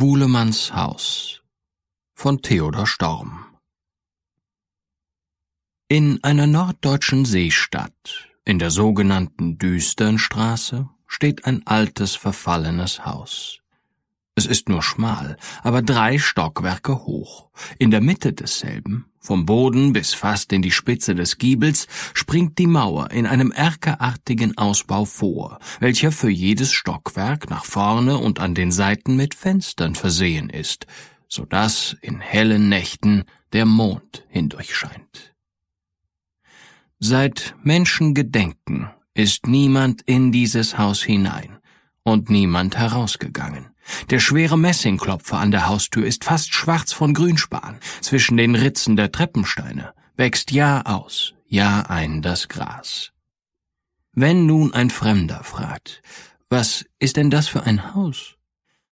Wuhlemanns Haus von Theodor Storm. In einer norddeutschen Seestadt, in der sogenannten Düsternstraße, steht ein altes, verfallenes Haus. Es ist nur schmal, aber 3 Stockwerke hoch. In der Mitte desselben, vom Boden bis fast in die Spitze des Giebels, springt die Mauer in einem erkerartigen Ausbau vor, welcher für jedes Stockwerk nach vorne und an den Seiten mit Fenstern versehen ist, so dass in hellen Nächten der Mond hindurchscheint. Seit Menschengedenken ist niemand in dieses Haus hinein und niemand herausgegangen. Der schwere Messingklopfer an der Haustür ist fast schwarz von Grünspan. Zwischen den Ritzen der Treppensteine wächst Jahr aus, Jahr ein das Gras. Wenn nun ein Fremder fragt, was ist denn das für ein Haus,